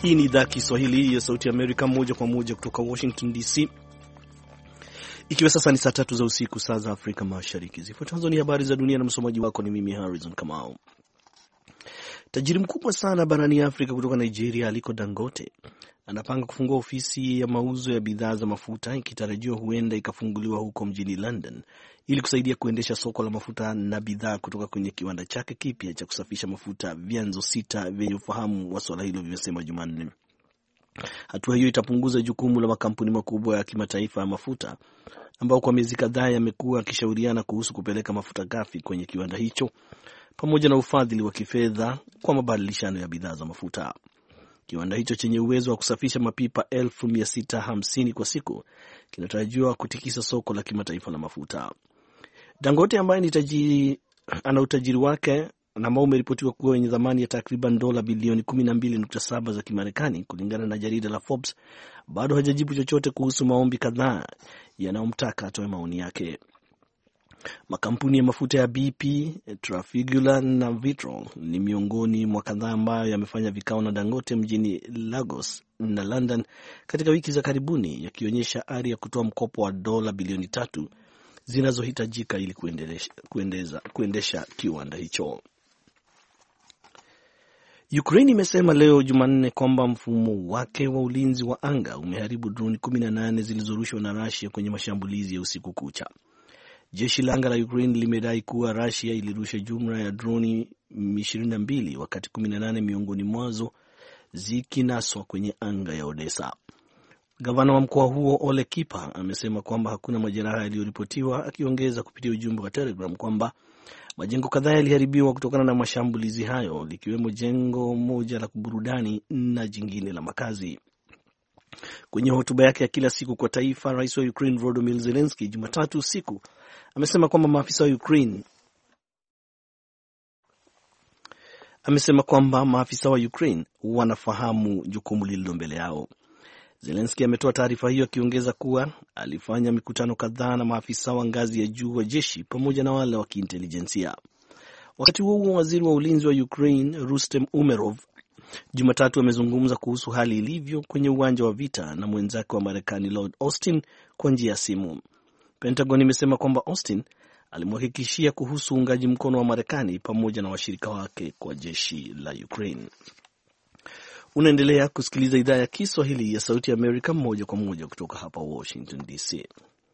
Hii ni idhaa Kiswahili ya Sauti ya Amerika, moja kwa moja kutoka Washington DC, ikiwa sasa ni saa 3 za usiku, saa za Afrika Mashariki. Zifuatazo ni habari za dunia na msomaji wako ni mimi Harrison Kamau. Tajiri mkubwa sana barani Afrika kutoka Nigeria, Aliko Dangote, anapanga kufungua ofisi ya mauzo ya bidhaa za mafuta, ikitarajiwa huenda ikafunguliwa huko mjini London ili kusaidia kuendesha soko la mafuta na bidhaa kutoka kwenye kiwanda chake kipya cha kusafisha mafuta, vyanzo 6 vyenye ufahamu wa swala hilo vimesema Jumanne. Hatua hiyo itapunguza jukumu la makampuni makubwa ya kimataifa ya mafuta ambao kwa miezi kadhaa yamekuwa yakishauriana kuhusu kupeleka mafuta ghafi kwenye kiwanda hicho, pamoja na ufadhili wa kifedha kwa mabadilishano ya bidhaa za mafuta. Kiwanda hicho chenye uwezo wa kusafisha mapipa 650,000 kwa siku kinatarajiwa kutikisa soko la kimataifa la mafuta. Dangote ambaye ni tajiri, ana utajiri wake na ambao umeripotiwa kuwa wenye thamani ya takriban dola bilioni 12.7 za Kimarekani kulingana na jarida la Forbes, bado hajajibu chochote kuhusu maombi kadhaa yanayomtaka atoe maoni yake. Makampuni ya mafuta ya BP, Trafigura na Vitro ni miongoni mwa kadhaa ambayo yamefanya vikao na Dangote mjini Lagos na London katika wiki za karibuni, yakionyesha ari ya kutoa mkopo wa dola bilioni 3 zinazohitajika ili kuendesha kiwanda hicho. Ukraine imesema leo Jumanne kwamba mfumo wake wa ulinzi wa anga umeharibu droni 18 zilizorushwa na Russia kwenye mashambulizi ya usiku kucha. Jeshi la anga la Ukraine limedai kuwa Russia ilirusha jumla ya droni 22 wakati 18 miongoni mwazo zikinaswa kwenye anga ya Odessa. Gavana wa mkoa huo Ole Kipa amesema kwamba hakuna majeraha yaliyoripotiwa, akiongeza kupitia ujumbe wa Telegram kwamba majengo kadhaa yaliharibiwa kutokana na mashambulizi hayo, likiwemo jengo moja la kuburudani na jingine la makazi. Kwenye hotuba yake ya kila siku kwa taifa, Rais wa Ukraine Volodymyr Zelensky Jumatatu usiku amesema kwamba maafisa wa Ukraine wanafahamu jukumu lililo mbele yao. Zelensky ametoa taarifa hiyo akiongeza kuwa alifanya mikutano kadhaa na maafisa wa ngazi ya juu wa jeshi pamoja na wale wa kiintelijensia. Wakati huo waziri wa ulinzi wa Ukraine Rustem Umerov Jumatatu amezungumza kuhusu hali ilivyo kwenye uwanja wa vita na mwenzake wa Marekani Lord Austin kwa njia ya simu. Pentagon imesema kwamba Austin alimhakikishia kuhusu uungaji mkono wa Marekani pamoja na washirika wake kwa jeshi la Ukraine. Unaendelea kusikiliza idhaa ya Kiswahili ya Sauti ya Amerika moja kwa moja kutoka hapa Washington DC.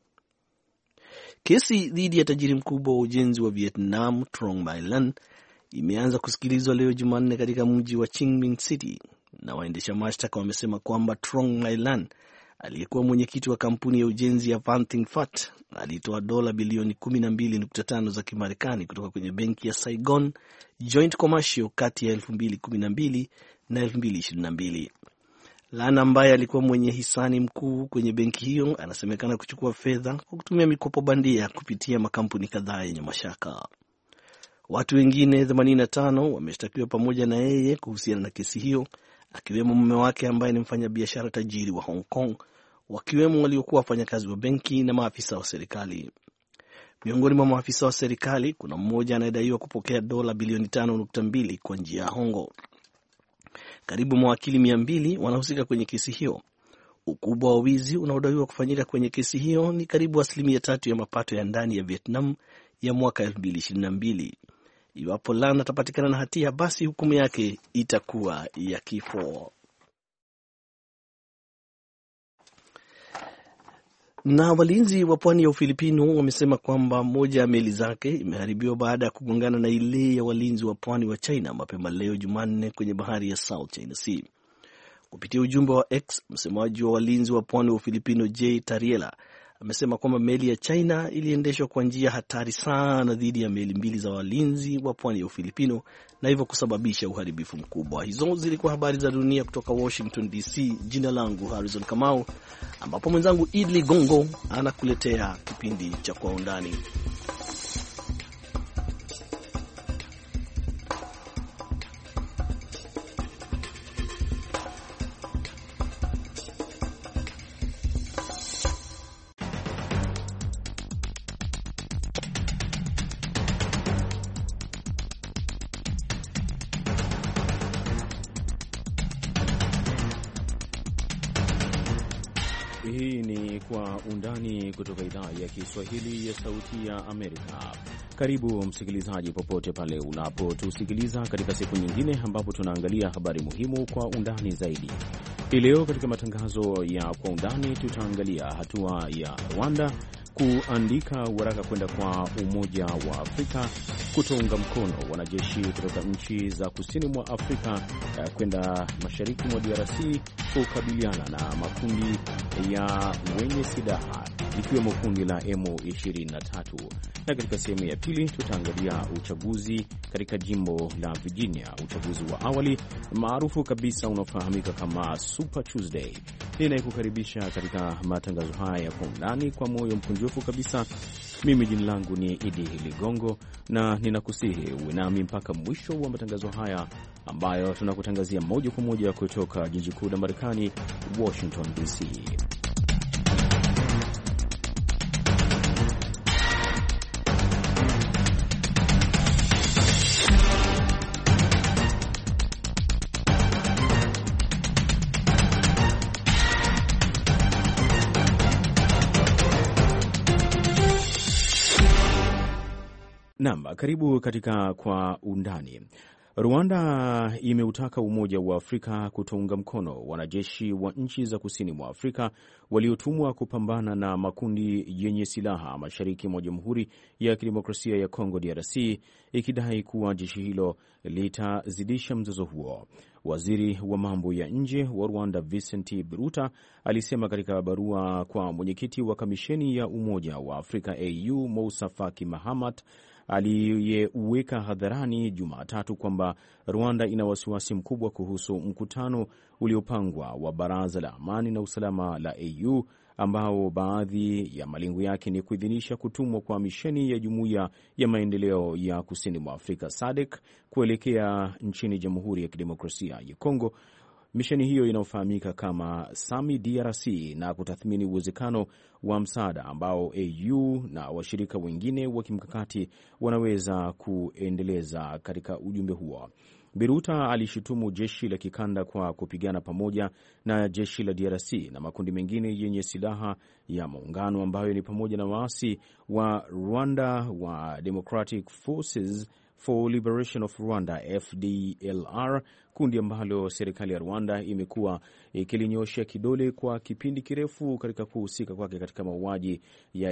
Kesi dhidi ya tajiri mkubwa wa ujenzi wa Vietnam Trong My Lan imeanza kusikilizwa leo Jumanne katika mji wa Chi Minh City, na waendesha mashtaka wamesema kwamba Trong My Lan aliyekuwa mwenyekiti wa kampuni ya ujenzi ya Vanting Phat alitoa dola bilioni 12.5 za Kimarekani kutoka kwenye benki ya Saigon Joint Commercial kati ya 2012 na 2022. Lan ambaye alikuwa mwenye hisani mkuu kwenye benki hiyo anasemekana kuchukua fedha kwa kutumia mikopo bandia kupitia makampuni kadhaa yenye mashaka. Watu wengine 85 wameshtakiwa pamoja na yeye kuhusiana na kesi hiyo, akiwemo mume wake ambaye ni mfanyabiashara tajiri wa Hong Kong, wakiwemo waliokuwa wafanyakazi wa benki na maafisa wa serikali. Miongoni mwa maafisa wa serikali kuna mmoja anayedaiwa kupokea dola bilioni 5.2 kwa njia ya hongo. Karibu mawakili 200 wanahusika kwenye kesi hiyo. Ukubwa wa wizi unaodaiwa kufanyika kwenye kesi hiyo ni karibu 3% ya mapato ya ndani ya Vietnam ya mwaka 2022. Iwapo Lan atapatikana na hatia, basi hukumu yake itakuwa ya kifo. Na walinzi wa pwani ya Ufilipino wamesema kwamba moja ya meli zake imeharibiwa baada ya kugongana na ile ya walinzi wa pwani wa China mapema leo Jumanne kwenye bahari ya South China Sea. Kupitia ujumbe wa X, msemaji wa walinzi wa pwani wa Ufilipino J. Tariela amesema kwamba meli ya China iliendeshwa kwa njia hatari sana dhidi ya meli mbili za walinzi wa pwani ya Ufilipino na hivyo kusababisha uharibifu mkubwa. Hizo zilikuwa habari za dunia kutoka Washington DC. Jina langu Harrison Kamau, ambapo mwenzangu Idli Gongo anakuletea kipindi cha Kwa Undani. Hii ni Kwa Undani kutoka idhaa ya Kiswahili ya Sauti ya Amerika. Karibu msikilizaji, popote pale unapotusikiliza katika siku nyingine ambapo tunaangalia habari muhimu kwa undani zaidi. Hii leo katika matangazo ya Kwa Undani tutaangalia hatua ya Rwanda kuandika waraka kwenda kwa Umoja wa Afrika kutounga mkono wanajeshi kutoka nchi za kusini mwa Afrika kwenda mashariki mwa DRC kukabiliana na makundi ya wenye silaha ikiwemo kundi la M23. Na katika sehemu ya pili tutaangalia uchaguzi katika jimbo la Virginia, uchaguzi wa awali maarufu kabisa unaofahamika kama Super Tuesday. Ninayekukaribisha katika matangazo haya ya Kwa Undani kwa moyo mkunjufu kabisa. Mimi jina langu ni Idi Ligongo na ninakusihi uwe nami mpaka mwisho wa matangazo haya ambayo tunakutangazia moja kwa moja kutoka jiji kuu la Marekani, Washington DC. Naam, karibu katika Kwa Undani. Rwanda imeutaka Umoja wa Afrika kutounga mkono wanajeshi wa nchi za kusini mwa Afrika waliotumwa kupambana na makundi yenye silaha mashariki mwa Jamhuri ya Kidemokrasia ya Kongo DRC, ikidai kuwa jeshi hilo litazidisha mzozo huo. Waziri wa mambo ya nje wa Rwanda Vincent Biruta alisema katika barua kwa mwenyekiti wa kamisheni ya Umoja wa Afrika AU Moussa Faki Mahamat aliyeuweka hadharani Jumatatu kwamba Rwanda ina wasiwasi mkubwa kuhusu mkutano uliopangwa wa Baraza la Amani na Usalama la AU ambao baadhi ya malengo yake ni kuidhinisha kutumwa kwa misheni ya Jumuiya ya Maendeleo ya Kusini mwa Afrika SADC kuelekea nchini Jamhuri ya Kidemokrasia ya Kongo. Misheni hiyo inayofahamika kama SAMI DRC, na kutathmini uwezekano wa msaada ambao AU na washirika wengine wa kimkakati wanaweza kuendeleza katika ujumbe huo. Biruta alishutumu jeshi la kikanda kwa kupigana pamoja na jeshi la DRC na makundi mengine yenye silaha ya muungano ambayo ni pamoja na waasi wa Rwanda wa Democratic Forces for Liberation of Rwanda FDLR, kundi ambalo serikali ya Rwanda imekuwa ikilinyosha kidole kwa kipindi kirefu katika kuhusika kwake katika mauaji ya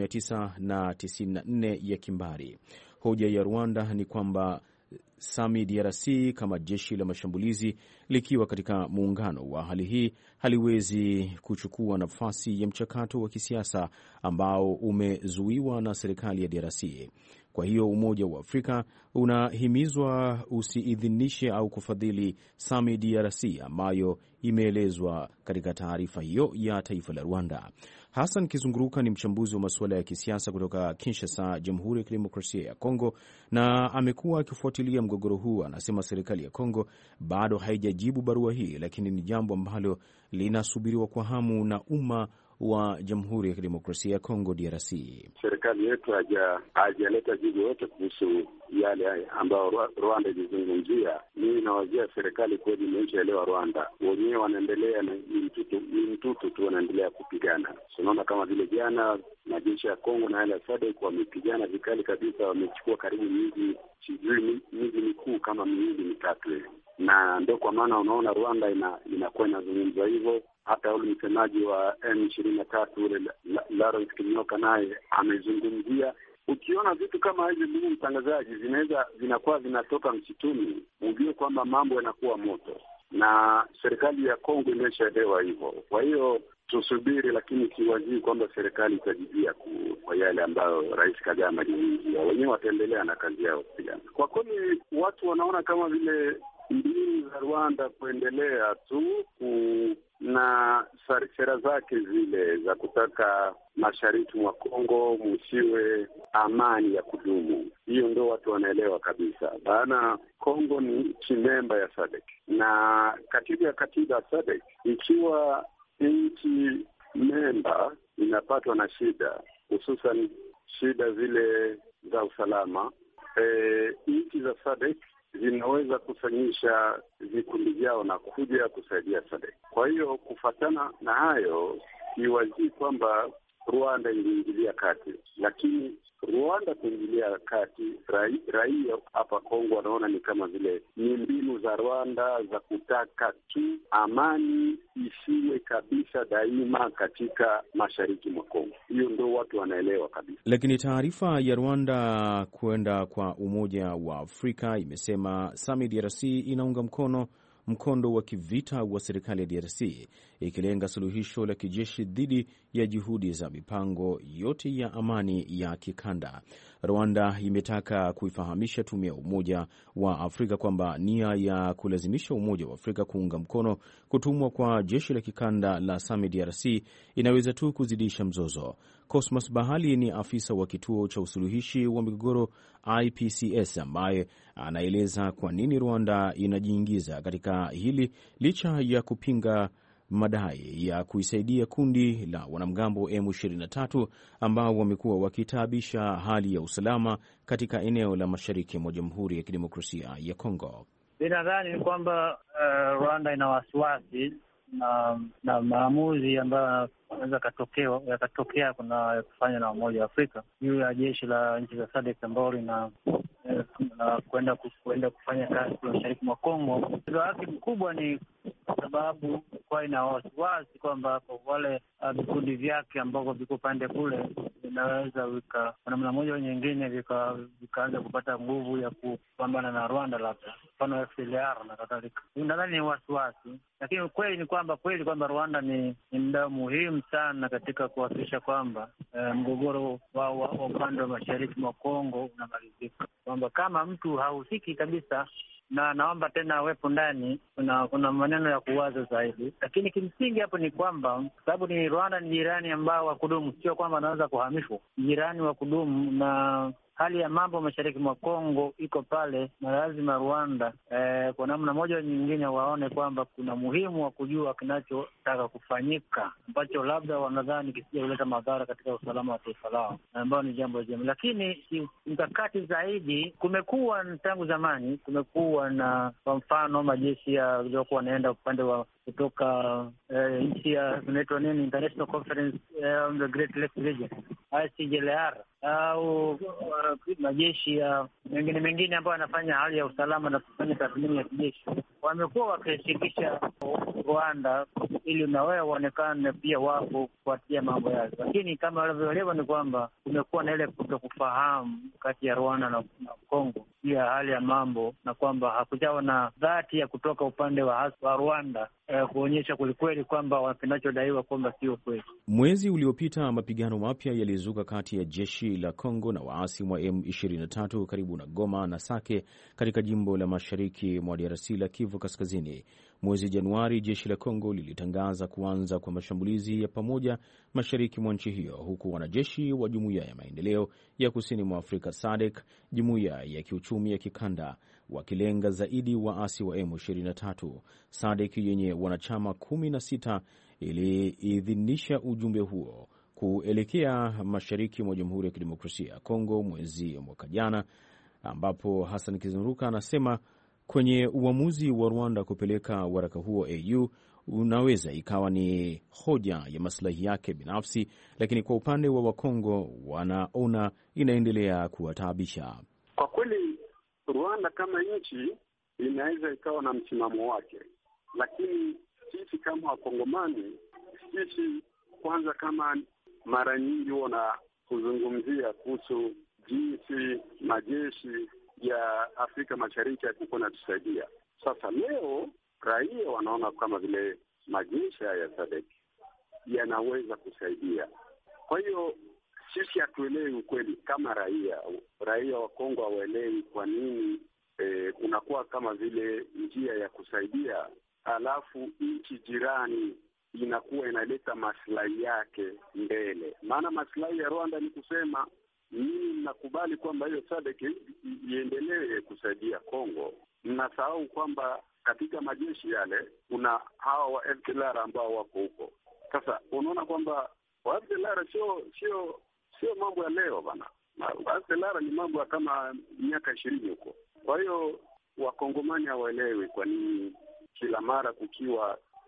1994 ya kimbari. Hoja ya Rwanda ni kwamba SAMI DRC kama jeshi la mashambulizi likiwa katika muungano wa hali hii haliwezi kuchukua nafasi ya mchakato wa kisiasa ambao umezuiwa na serikali ya DRC. Kwa hiyo Umoja wa Afrika unahimizwa usiidhinishe au kufadhili SAMI DRC ambayo imeelezwa katika taarifa hiyo ya taifa la Rwanda. Hassan Kizunguruka ni mchambuzi wa masuala ya kisiasa kutoka Kinshasa, Jamhuri ya Kidemokrasia ya Kongo, na amekuwa akifuatilia mgogoro huu. Anasema serikali ya Kongo bado haijajibu barua hii, lakini ni jambo ambalo linasubiriwa kwa hamu na umma wa Jamhuri ya Kidemokrasia ya Kongo DRC. Serikali yetu hajaleta jibu yote kuhusu yale ambayo Rwanda ilizungumzia. Mimi nawazia serikali kweli imeshaelewa Rwanda, wenyewe wanaendelea na mtutu tu wanaendelea kupigana. Tunaona kama vile jana majeshi ya Kongo na yale SADC wamepigana vikali kabisa, wamechukua karibu miji mikuu kama miwili mitatu, na ndio kwa maana unaona Rwanda inakuwa inazungumza hivyo. Hata yule msemaji wa M23 ule Lawrence Kinyoka naye amezungumzia. Ukiona vitu kama hivi, ndugu mtangazaji, vinakuwa vinatoka msituni, ujue kwamba mambo yanakuwa moto, na serikali ya Kongo imeshaelewa hivyo. Kwa hiyo tusubiri, lakini siwazii kwamba serikali itajibia kwa yale ambayo Rais Kagame aliingia. Wenyewe wataendelea na kazi yao kupigana. Kwa kweli watu wanaona kama vile mbinu za Rwanda kuendelea tu na sera zake zile za kutaka mashariki mwa Kongo msiwe amani ya kudumu. Hiyo ndio watu wanaelewa kabisa. Maana Kongo ni nchi memba ya SADC, na katiba ya SADC, ikiwa nchi memba inapatwa na shida, hususan shida zile za usalama, nchi za SADC zinaweza kusanyisha vikundi vyao na kuja kusaidia SADC. Kwa hiyo kufatana na hayo, siwazii kwamba Rwanda iliingilia kati, lakini Rwanda kuingilia kati, raia hapa Kongo wanaona ni kama vile ni mbinu za Rwanda za kutaka tu amani isiwe kabisa daima katika mashariki mwa Kongo. Hiyo ndio watu wanaelewa kabisa. Lakini taarifa ya Rwanda kwenda kwa Umoja wa Afrika imesema SAMI DRC inaunga mkono mkondo wa kivita wa serikali ya DRC ikilenga suluhisho la kijeshi dhidi ya juhudi za mipango yote ya amani ya kikanda. Rwanda imetaka kuifahamisha tume ya Umoja wa Afrika kwamba nia ya kulazimisha Umoja wa Afrika kuunga mkono kutumwa kwa jeshi la kikanda la SAMI DRC inaweza tu kuzidisha mzozo. Cosmas Bahali ni afisa wa kituo cha usuluhishi wa migogoro IPCS ambaye anaeleza kwa nini Rwanda inajiingiza katika hili licha ya kupinga madai ya kuisaidia kundi la wanamgambo M23 ambao wamekuwa wakitaabisha hali ya usalama katika eneo la mashariki mwa Jamhuri ya Kidemokrasia ya Kongo. Ninadhani kwamba Rwanda ina wasiwasi na maamuzi ambayo yanaweza yakatokea kuna kufanya na Umoja wa Afrika juu ya jeshi la nchi za SADC ambao lina kwenda kufanya kazi mashariki mwa Kongo. Mzigo wake mkubwa ni kwa sababu kwa ina wasiwasi kwamba wale vikundi vyake ambavyo viko pande kule vinaweza kwa namna moja au nyingine vikaanza kupata nguvu ya kupambana na Rwanda, labda mfano FDLR na kadhalika. Nadhani ni wasiwasi, lakini ukweli ni kwamba Rwanda ni mdau muhimu sana katika kuhakikisha kwamba mgogoro wa upande wa mashariki mwa Kongo unamalizika, kwamba kama mtu hahusiki kabisa na naomba tena awepo ndani, kuna maneno ya kuwaza zaidi, lakini kimsingi hapo ni kwamba sababu ni Rwanda ni jirani ambao wa kudumu, sio kwamba anaweza kuhamishwa, jirani wa kudumu, na hali ya mambo mashariki mwa Kongo iko pale, na lazima Rwanda kwa namna moja nyingine waone kwamba kuna muhimu wa kujua kinachotaka kufanyika, ambacho labda wanadhani kisije kuleta madhara katika usalama wa taifa lao, ambayo ni jambo jema. Lakini mkakati zaidi kumekuwa tangu zamani, kumekuwa na kwa mfano majeshi yaliyokuwa wanaenda upande wa kutoka nchi ya inaitwa nini, International Conference on the Great Lakes Region, ICGLR, au majeshi ya mengine ambayo yanafanya hali ya usalama na kufanya tathmini ya kijeshi, wamekuwa wakishirikisha Rwanda ili na wao waonekane pia wapo kufuatia mambo yao. Lakini kama walivyoelewa ni kwamba kumekuwa na ile kutokufahamu kati ya Rwanda na Kongo pia hali ya mambo, na kwamba hakujawa na dhati ya kutoka upande wa Rwanda kuonyesha kwelikweli kwamba kinachodaiwa kwamba sio kweli. Mwezi uliopita mapigano mapya yalizuka kati ya jeshi la Kongo na waasi wa M23 karibu na Goma na Sake katika jimbo la mashariki mwa DRC la Kivu Kaskazini. Mwezi Januari, jeshi la Kongo lilitangaza kuanza kwa mashambulizi ya pamoja mashariki mwa nchi hiyo, huku wanajeshi wa Jumuiya ya Maendeleo ya Kusini mwa Afrika SADC, Jumuiya ya Kiuchumi ya Kikanda, wakilenga zaidi waasi wa M23. SADC yenye wanachama 16 iliidhinisha ujumbe huo kuelekea mashariki mwa Jamhuri ya Kidemokrasia ya Kongo mwezi mwaka jana, ambapo Hassan Kizuruka anasema kwenye uamuzi wa Rwanda kupeleka waraka huo AU unaweza ikawa ni hoja ya maslahi yake binafsi, lakini kwa upande wa Wakongo wanaona inaendelea kuwataabisha. Kwa kweli Rwanda kama nchi inaweza ikawa na msimamo wake, lakini sisi kama Wakongomani, sisi kwanza, kama mara nyingi wana kuzungumzia kuhusu jinsi majeshi ya Afrika Mashariki yalikuwa yanatusaidia. Sasa leo raia wanaona kama vile majeshi ya SADC yanaweza kusaidia. Kwa hiyo sisi hatuelewi ukweli kama raia wa Kongo hawaelewi kwa nini unakuwa kama vile njia ya kusaidia, alafu nchi jirani inakuwa inaleta maslahi yake mbele. Maana maslahi ya Rwanda ni kusema mimi mnakubali kwamba hiyo SADC iendelee kusaidia Kongo. Mnasahau kwamba katika majeshi yale kuna hawa wa FDLR ambao wako huko. Sasa unaona kwamba wa FDLR sio mambo ya leo bana. FDLR ni mambo ya kama miaka 20 huko. Kwa hiyo Wakongomani hawaelewi kwa nini kila mara kukiwa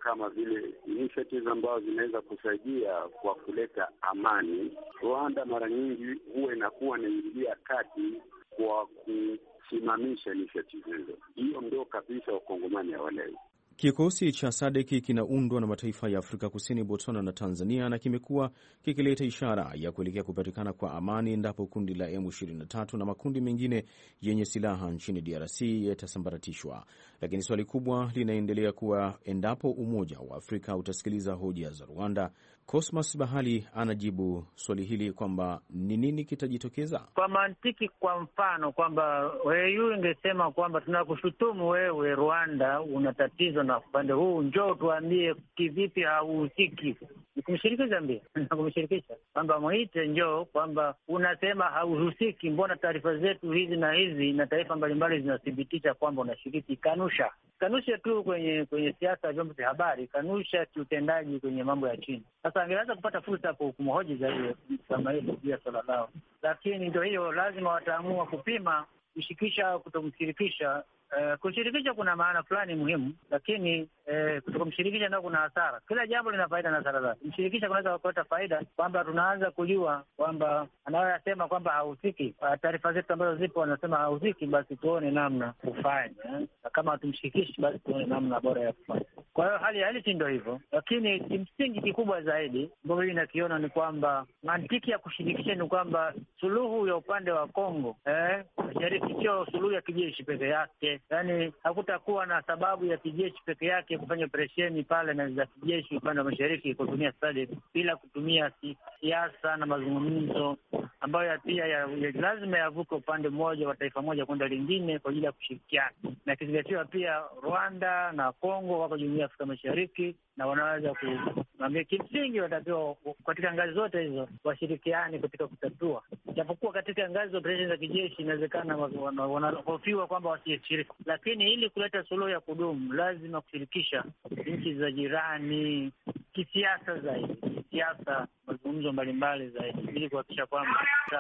kama vile initiatives ambazo zinaweza kusaidia kwa kuleta amani, Rwanda mara nyingi huwa inakuwa inaingilia kati kwa kusimamisha initiatives hizo. Hiyo ndio kabisa wakongomani hawalewi. Kikosi cha SADC kinaundwa na mataifa ya Afrika Kusini, Botswana na Tanzania, na kimekuwa kikileta ishara ya kuelekea kupatikana kwa amani endapo kundi la M23 na makundi mengine yenye silaha nchini DRC yatasambaratishwa. Lakini swali kubwa linaendelea kuwa endapo Umoja wa Afrika utasikiliza hoja za Rwanda. Cosmas Bahali anajibu swali hili kwamba ni nini kitajitokeza kwa mantiki. Kwa mfano kwamba wewe ingesema kwamba tunakushutumu wewe Rwanda una tatizo na upande huu, njoo tuambie kivipi hauhusiki. Nikumshirikisha mbia na kumshirikisha kwamba mwite njoo, kwamba unasema hauhusiki, mbona taarifa zetu hizi na hizi na taifa mbalimbali zinathibitisha kwamba unashiriki. Kanusha tu kwenye siasa ya vyombo vya habari, kanusha kiutendaji kwenye mambo ya chini. Sasa angeweza kupata fursa ya kumhoji zaidi kama hilo juu ya swala lao, lakini ndio hiyo, lazima wataamua kupima kushirikisha au kutomshirikisha. Kushirikisha kuna maana fulani muhimu, lakini kutokumshirikisha ndio kuna hasara. Kila jambo lina faida na hasara zake. Kumshirikisha kunaweza kuleta faida, kwamba tunaanza kujua kwamba anayosema kwamba hahusiki, taarifa zetu ambazo zipo wanasema hahusiki, basi tuone namna kufanya, na kama hatumshirikishi basi tuone namna bora ya kufanya. Kwa hiyo hali halisi ndio hivyo, lakini kimsingi kikubwa zaidi ambayo mimi nakiona ni kwamba mantiki ya kushirikisha ni kwamba suluhu ya upande wa Kongo mashariki sio suluhu ya kijeshi peke yake. Yaani hakutakuwa na sababu ya kijeshi peke yake kufanya operesheni pale na za kijeshi upande wa mashariki kutumia SADC bila kutumia siasa na mazungumzo ambayo pia lazima yavuke upande mmoja wa taifa moja kwenda lingine kwa ajili ya kushirikiana, na kizingatiwa pia Rwanda na Kongo wako jumuiya ya Afrika Mashariki na wanaweza kuambia kimsingi watakiwa katika ngazi zote hizo washirikiane katika kutatua, japokuwa katika ngazi za operesheni za kijeshi inawezekana wanahofiwa kwamba wasishiriki, lakini ili kuleta suluhu ya kudumu lazima kushirikisha nchi za jirani kisiasa zaidi, mazungumzo mbalimbali zaidi, ili kuhakikisha kwamba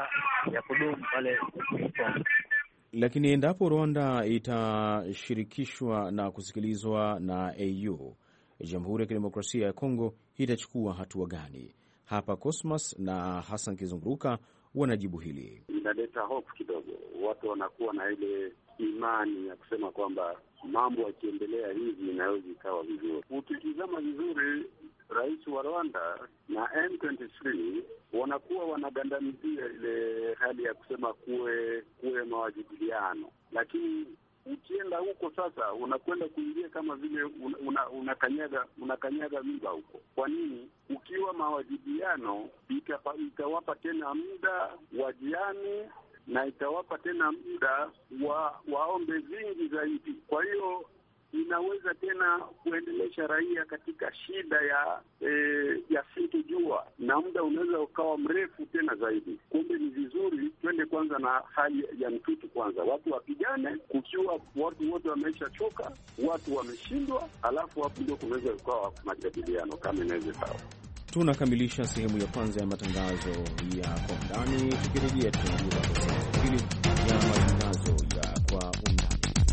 ya kudumu pale. Lakini endapo Rwanda itashirikishwa na kusikilizwa na AU, Jamhuri ya Kidemokrasia ya Kongo itachukua hatua gani? Hapa Cosmas na Hassan Kizunguruka wanajibu hili. Inaleta hofu kidogo, watu wanakuwa na ile imani ya kusema kwamba mambo yakiendelea hivi inaweza ikawa vizuri. Ukitizama vizuri, rais wa Rwanda na M23 wanakuwa wanagandamizia ile hali ya kusema kuwe mawajibiliano, lakini ukienda huko sasa unakwenda kuingia kama vile unakanyaga miba huko. Kwa nini? Ukiwa mawajibiliano itawapa tena muda wajiani na itawapa tena muda waombe vingi zaidi. Kwa hiyo inaweza tena kuendelesha raia katika shida ya sintojua, na muda unaweza ukawa mrefu tena zaidi. Kumbe ni vizuri twende kwanza na hali ya mtutu kwanza, watu wapigane, kukiwa watu wote wameisha choka, watu wameshindwa, alafu hapo ndio kunaweza ukawa majadiliano kama inaweza sawa. Tunakamilisha sehemu ya kwanza ya matangazo ya Kwa Undani. Tukirejea tutaingia kwa sehemu ya pili ya matangazo ya Kwa Undani.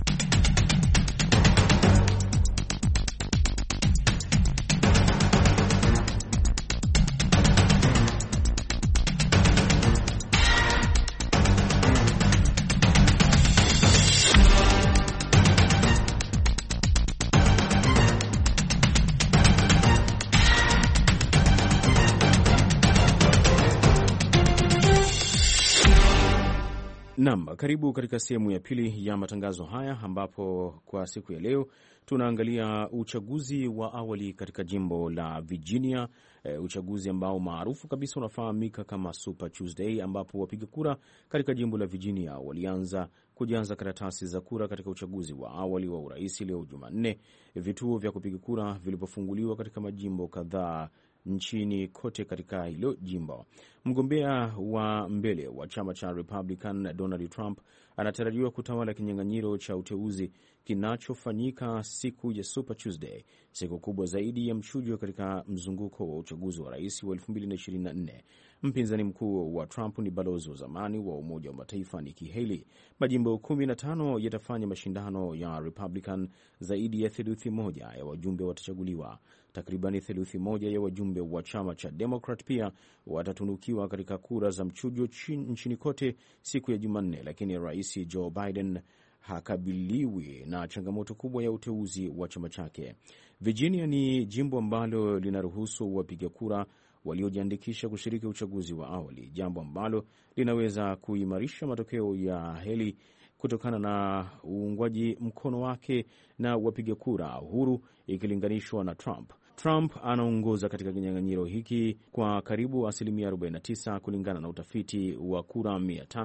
Naam, karibu katika sehemu ya pili ya matangazo haya, ambapo kwa siku ya leo tunaangalia uchaguzi wa awali katika jimbo la Virginia, uchaguzi ambao maarufu kabisa unafahamika kama Super Tuesday, ambapo wapiga kura katika jimbo la Virginia walianza kujaza karatasi za kura katika uchaguzi wa awali wa urais leo Jumanne, vituo vya kupiga kura vilipofunguliwa katika majimbo kadhaa nchini kote katika hilo jimbo. Mgombea wa mbele wa chama cha Republican Donald Trump anatarajiwa kutawala kinyang'anyiro cha uteuzi kinachofanyika siku ya Super Tuesday, siku kubwa zaidi ya mchujo katika mzunguko wa uchaguzi wa rais wa 2024. Mpinzani mkuu wa Trump ni balozi wa zamani wa Umoja wa Mataifa Nikki Haley. Majimbo 15 yatafanya mashindano ya Republican. Zaidi ya theluthi moja ya wajumbe watachaguliwa. Takribani theluthi moja ya wajumbe wa chama cha Democrat pia watatunukiwa katika kura za mchujo nchini kote siku ya Jumanne, lakini Rais Joe Biden hakabiliwi na changamoto kubwa ya uteuzi wa chama chake. Virginia ni jimbo ambalo linaruhusu wapiga kura waliojiandikisha kushiriki uchaguzi wa awali, jambo ambalo linaweza kuimarisha matokeo ya Haley kutokana na uungwaji mkono wake na wapiga kura huru ikilinganishwa na Trump. Trump anaongoza katika kinyang'anyiro hiki kwa karibu asilimia 49 kulingana na utafiti wa kura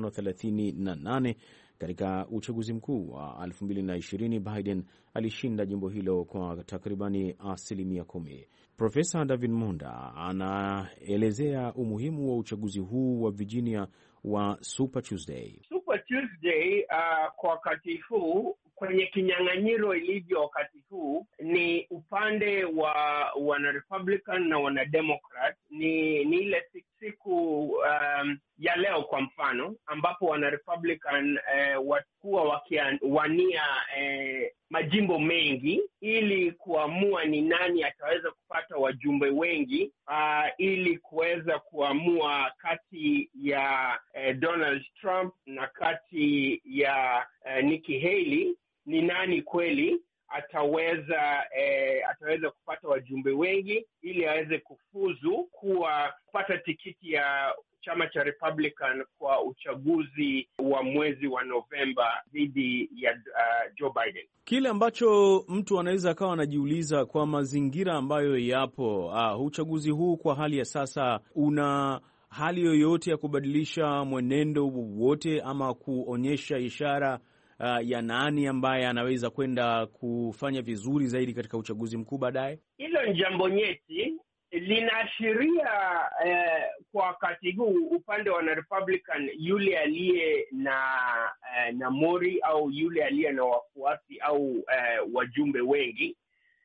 538. Katika uchaguzi mkuu wa 2020 Biden alishinda jimbo hilo kwa takribani asilimia 10. Profesa David Monda anaelezea umuhimu wa uchaguzi huu wa Virginia wa Super Tuesday. Super Tuesday kwa wakati huu kwenye kinyang'anyiro ilivyo wakati huu ni upande wa wana Republican na wana Democrat. Ni ile siku ya leo kwa mfano, ambapo wana Republican watakuwa wakiwania majimbo mengi ili kuamua ni nani ataweza kupata wajumbe wengi, ili kuweza kuamua kati ya Donald Trump na kati ya Nikki Haley ni nani kweli ataweza kupata wajumbe wengi ili aweze kufuzu kupata tikiti ya chama cha Republican kwa uchaguzi wa mwezi wa Novemba dhidi ya Joe Biden. Kile ambacho mtu anaweza akawa anajiuliza kwa mazingira ambayo yapo, uchaguzi huu kwa hali ya sasa una hali yoyote ya kubadilisha mwenendo wowote ama kuonyesha ishara ya nani ambaye anaweza kwenda kufanya vizuri zaidi katika uchaguzi mkuu baadaye? Hilo ni jambo nyeti. Linaashiria kwa wakati huu upande wa Republican yule aliye na mori au yule aliye na wafuasi au wajumbe wengi.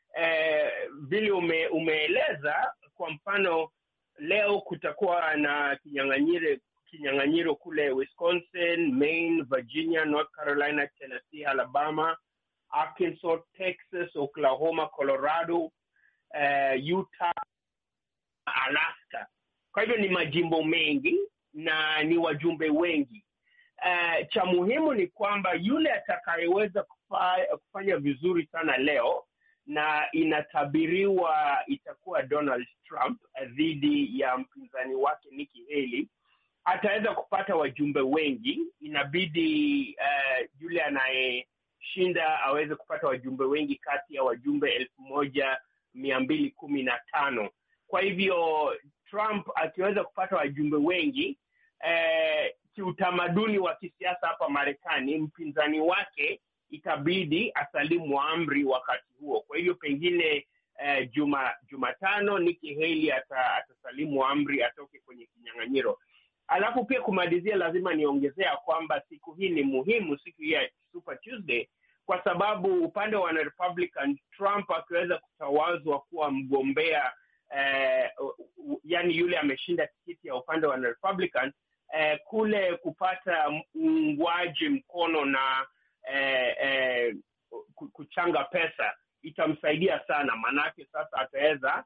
Vile umeeleza, kwa mfano leo kutakuwa na kinyang'anyiro kule Wisconsin, Maine, Virginia, North Carolina, Tennessee, Alabama, Arkansas, Texas, Oklahoma, Colorado, Utah, Alaska. Kwa hivyo ni majimbo mengi na ni wajumbe wengi. Cha muhimu ni kwamba yule atakayeweza kufanya vizuri sana leo, na inatabiriwa itakuwa Donald Trump dhidi ya mpinzani wake Nikki Haley, ataweza kupata wajumbe wengi. Inabidi yule anayeshinda aweze kupata wajumbe wengi kati ya wajumbe 1215. Kwa hivyo Trump akiweza kupata wajumbe wengi, kiutamaduni wa kisiasa hapa Marekani, mpinzani wake itabidi asalimu amri wakati huo. Kwa hivyo pengine Jumatano Nikki Haley atasalimu amri atoke kwenye kinyang'anyiro. Alafu pia kumalizia, lazima niongezea kwamba siku hii ni muhimu, siku hii ya Super Tuesday, kwa sababu upande wa Republican, Trump akiweza kutawazwa kuwa mgombea, yani yule ameshinda tikiti ya upande wa Republican, kule kupata uungwaji mkono na kuchanga pesa itamsaidia sana, manake sasa ataweza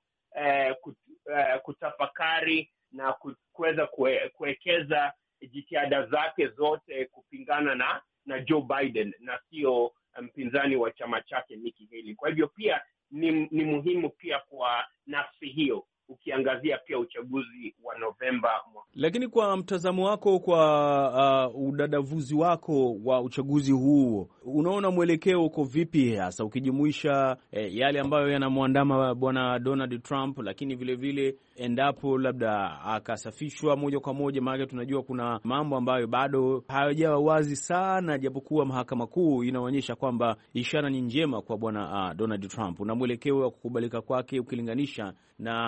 kutafakari na kuweza kuwekeza jitihada zake zote kupingana na Joe Biden na sio mpinzani wa chama chake Nikki Haley. Kwa hivyo pia ni muhimu pia kwa nafsi hiyo, ukiangazia pia uchaguzi wa Novemba. Lakini kwa mtazamo wako, kwa udadavuzi wako wa uchaguzi huu, unaona mwelekeo uko vipi hasa ukijumuisha yale ambayo yanamwandama bwana Donald Trump, lakini vile vile endapo labda akasafishwa moja kwa moja, maana tunajua kuna mambo ambayo bado hayajawa wazi sana, japokuwa mahakama kuu inaonyesha kwamba ishara ni njema kwa bwana Donald Trump, na mwelekeo wa kukubalika kwake ukilinganisha na mgombea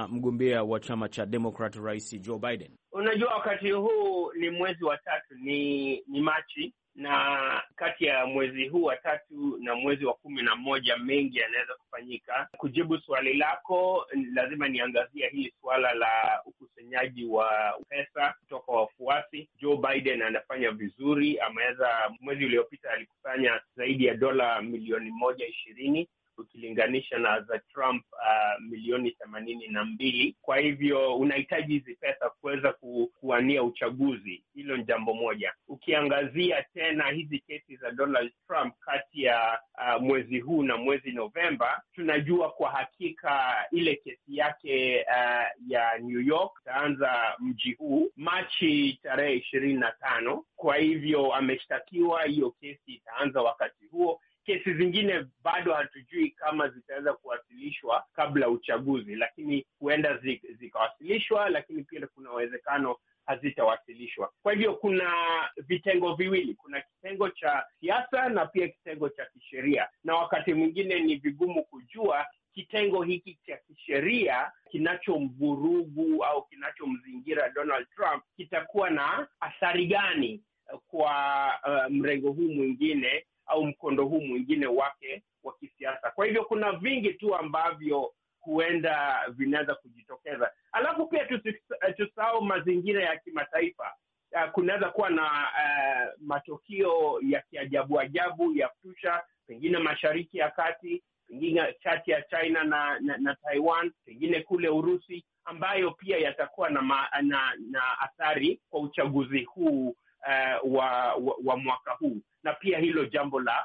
mgombea wa chama cha Democrat, Rais Joe Biden? Unajua, wakati huu ni mwezi wa tatu, ni Machi, na kati ya mwezi huu wa tatu na mwezi wa 11 mengi yanaweza kufanyika. Kujibu swali lako, lazima niangazia hili suala la ukusanyaji wa pesa kutoka wafuasi. Joe Biden anafanya vizuri, ameweza, mwezi uliopita alikusanya zaidi ya dola milioni 120 ukilinganisha na za Trump milioni 82. Kwa hivyo unahitaji hizi pesa kuweza kuwania uchaguzi. Hilo ni jambo moja. Ukiangazia tena hizi kesi za Donald Trump kati ya mwezi huu na mwezi Novemba, tunajua kwa hakika ile kesi yake ya New York itaanza mji huu Machi tarehe 25. Kwa hivyo ameshtakiwa, hiyo kesi itaanza wakati huo. Kesi zingine bado hatujui kama zitaweza kuwasilishwa kabla uchaguzi, lakini huenda zikawasilishwa, lakini pia kuna uwezekano hazitawasilishwa. Kwa hivyo kuna vitengo viwili, kuna kitengo cha siasa na pia kitengo cha kisheria, na wakati mwingine ni vigumu kujua kitengo hiki cha kisheria kinachomvurugu au kinachomzingira Donald Trump kitakuwa na athari gani kwa mrengo huu mwingine au mkondo huu mwingine wake wa kisiasa. Kwa hivyo kuna vingi tu ambavyo huenda vinaweza kujitokeza. Alafu pia tusahau mazingira ya kimataifa. Kunaweza kuwa na matukio ya kiajabu ya kutusha, pengine Mashariki ya Kati, pengine kati ya China na Taiwan, pengine kule Urusi, ambayo pia yatakuwa na athari kwa uchaguzi huu wa mwaka huu, na pia hilo jambo la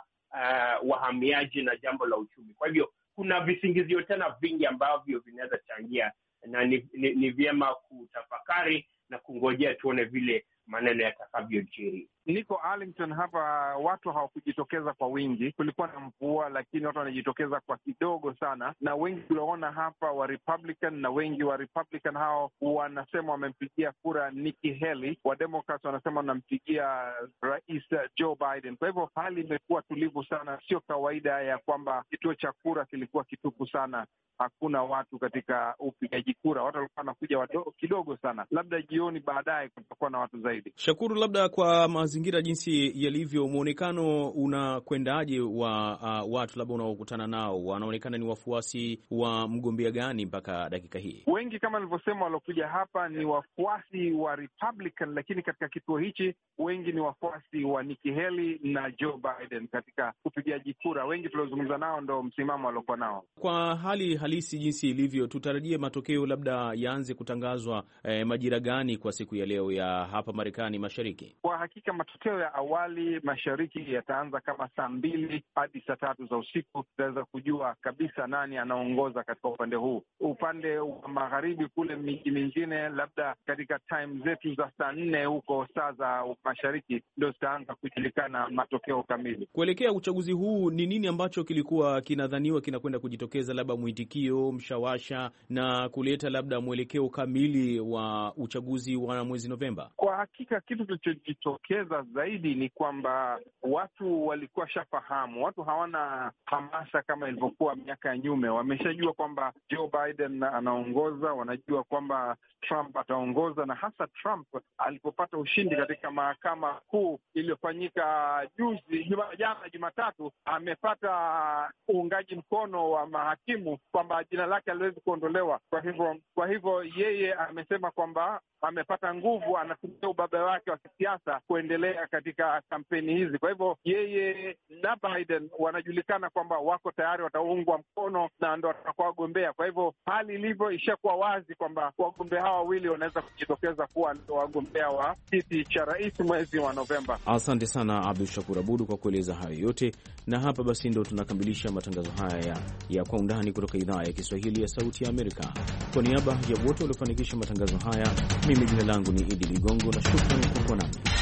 wahamiaji na jambo la uchumi. Kwa hivyo kuna visingizio tena vingi ambavyo vinaweza changia, na ni vyema kutafakari na kungojea tuone vile maneno yatakavyojiri. Niko Arlington hapa, watu hawakujitokeza kwa wingi. Kulikuwa na mvua, lakini watu wanajitokeza kwa kidogo sana, na wengi tuliona hapa wa Republican, na wengi wa Republican hao wanasema wamempigia kura Nikki Haley. Wa Democrats wanasema wanampigia Rais Joe Biden. Kwa hivyo hali imekuwa tulivu sana. Sio kawaida ya kwamba kituo cha kura kilikuwa kitupu sana, hakuna watu katika upigaji kura. Watu walikuwa wanakuja kidogo sana, labda jioni baadaye kutakuwa na watu zaidi. Shakuru, labda kwa mazingira jinsi yalivyo, muonekano unakwendaje wa watu labda unaokutana nao? Wanaonekana ni wafuasi wa mgombea gani mpaka dakika hii? Wengi kama nilivyosema, waliokuja hapa ni wafuasi wa Republican, lakini katika kituo hichi wengi ni wafuasi wa Nikki Haley na Joe Biden katika upigaji kura. Wengi tuliozungumza nao ndo msimamo waliokuwa nao. Kwa hali halisi jinsi ilivyo, tutarajie matokeo labda yaanze kutangazwa majira gani kwa siku ya leo ya hapa Marekani Mashariki? Kwa hakika matokeo ya awali Mashariki yataanza kama saa 2 hadi saa 3 za usiku. Tutaweza kujua kabisa nani anaongoza katika upande huu. Upande wa magharibi kule, miji mingine labda katika time zetu za saa 4 huko saa za Mashariki ndio zitaanza kujulikana matokeo kamili. Kuelekea uchaguzi huu, ni nini ambacho kilikuwa kinadhaniwa kinakwenda kujitokeza, labda mwitikio, mshawasha, na kuleta labda mwelekeo kamili wa uchaguzi wa mwezi Novemba? Kwa hakika kitu kilichojitokeza zaidi ni kwamba watu walikuwa shafahamu. Watu hawana hamasa kama ilivyokuwa miaka ya nyuma. Wameshajua kwamba Joe Biden anaongoza, wanajua kwamba Trump ataongoza, na hasa Trump alipopata ushindi katika mahakama kuu iliyofanyika jana Jumatatu, amepata uungaji mkono wa mahakimu kwamba jina lake haliwezi kuondolewa. Kwa hivyo yeye amesema kwamba amepata nguvu, anatumia ubabe wake wa kisiasa kuendelea katika kampeni hizi. Kwa hivyo yeye na Biden wanajulikana kwamba wako tayari, wataungwa mkono na ndo watakuwa wagombea. Kwa hivyo hali ilivyo ishakuwa wazi kwamba wagombea hawa wawili wanaweza kujitokeza kuwa ndio wagombea wa kiti cha rais mwezi wa Novemba. Asante sana Abdul Shakur Abud kwa kueleza hayo yote, na hapa basi ndo tunakamilisha matangazo haya ya Kwa Undani kutoka idhaa ya Kiswahili ya Sauti ya Amerika. Kwa niaba ya wote waliofanikisha matangazo haya, mimi jina langu ni Idi Ligongo na shukrani kwa kuwa nami.